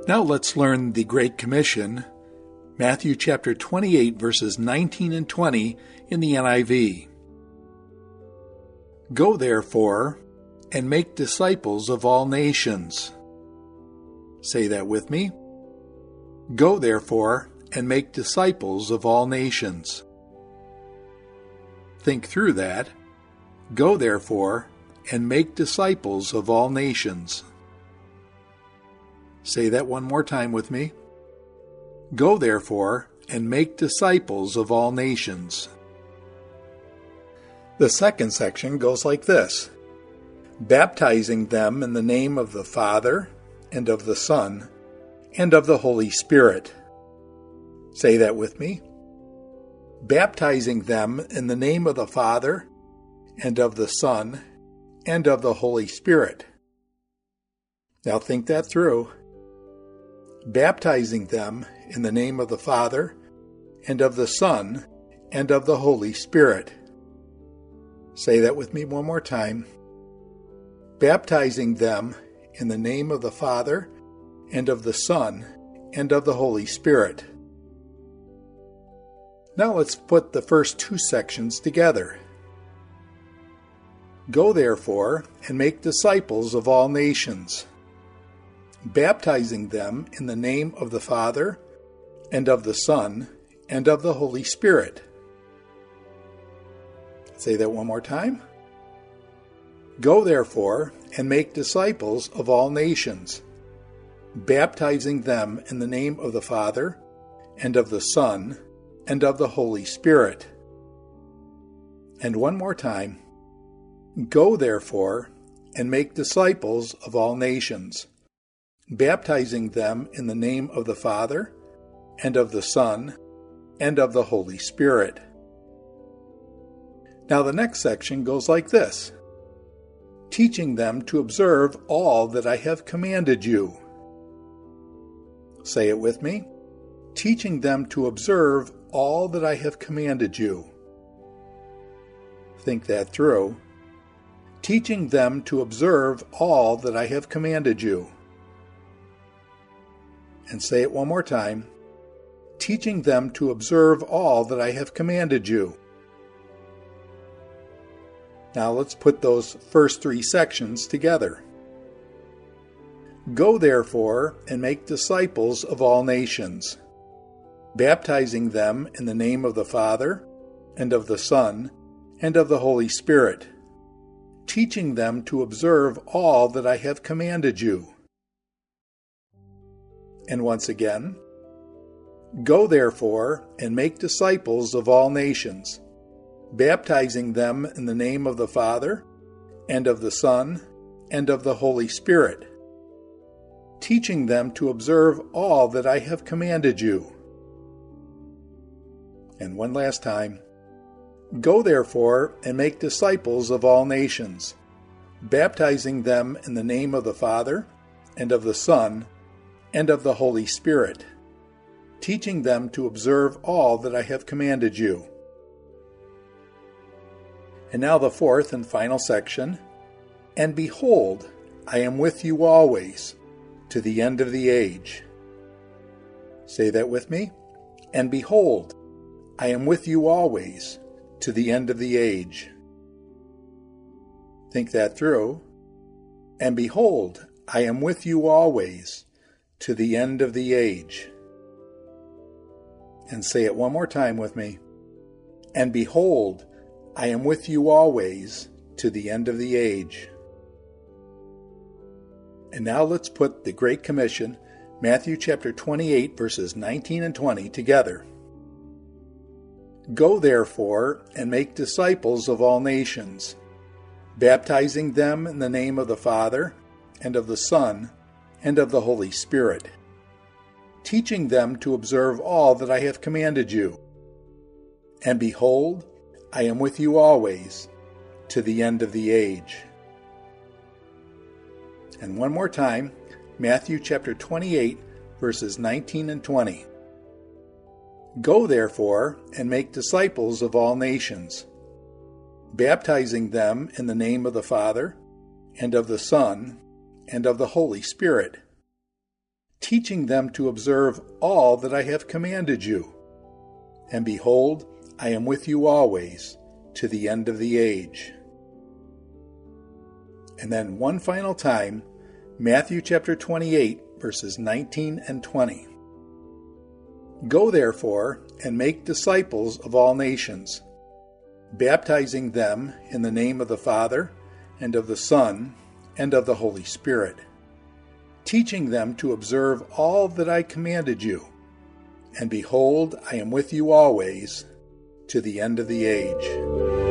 Now let's learn the Great Commission, Matthew chapter 28, verses 19 and 20 in the NIV. Go therefore and make disciples of all nations. Say that with me. Go therefore and make disciples of all nations. Think through that. Go therefore and make disciples of all nations. Say that one more time with me. Go therefore and make disciples of all nations. The second section goes like this: baptizing them in the name of the Father, and of the Son, and of the Holy Spirit. Say that with me. Baptizing them in the name of the Father, and of the Son, and of the Holy Spirit. Now think that through. Baptizing them in the name of the Father, and of the Son, and of the Holy Spirit. Say that with me one more time. Baptizing them in the name of the Father, and of the Son, and of the Holy Spirit. Now let's put the first two sections together. Go therefore and make disciples of all nations, baptizing them in the name of the Father, and of the Son, and of the Holy Spirit. Say that one more time. Go therefore and make disciples of all nations, baptizing them in the name of the Father, and of the Son, and of the Holy Spirit. And one more time. Go therefore and make disciples of all nations, baptizing them in the name of the Father, and of the Son, and of the Holy Spirit. Now the next section goes like this: teaching them to observe all that I have commanded you. Say it with me. Teaching them to observe all that I have commanded you. Think that through. Teaching them to observe all that I have commanded you. And say it one more time. Teaching them to observe all that I have commanded you. Now let's put those first three sections together. Go therefore and make disciples of all nations, baptizing them in the name of the Father, and of the Son, and of the Holy Spirit, teaching them to observe all that I have commanded you. And once again, go therefore and make disciples of all nations, baptizing them in the name of the Father, and of the Son, and of the Holy Spirit, teaching them to observe all that I have commanded you. And one last time. Go therefore and make disciples of all nations, baptizing them in the name of the Father, and of the Son, and of the Holy Spirit, teaching them to observe all that I have commanded you. And now the fourth and final section. And behold, I am with you always, to the end of the age. Say that with me. And behold, I am with you always, to the end of the age. Think that through. And behold, I am with you always, to the end of the age. And say it one more time with me. And behold, I am with you always, to the end of the age. And now let's put the Great Commission, Matthew chapter 28, verses 19 and 20, together. Go therefore and make disciples of all nations, baptizing them in the name of the Father, and of the Son, and of the Holy Spirit, teaching them to observe all that I have commanded you. And behold, I am with you always, to the end of the age. And one more time, Matthew chapter 28, verses 19 and 20. Go therefore and make disciples of all nations, baptizing them in the name of the Father, and of the Son, and of the Holy Spirit, teaching them to observe all that I have commanded you. And behold, I am with you always, to the end of the age. And then one final time, Matthew chapter 28, verses 19 and 20. Go therefore and make disciples of all nations, baptizing them in the name of the Father, and of the Son, and of the Holy Spirit, teaching them to observe all that I commanded you. And behold, I am with you always, to the end of the age.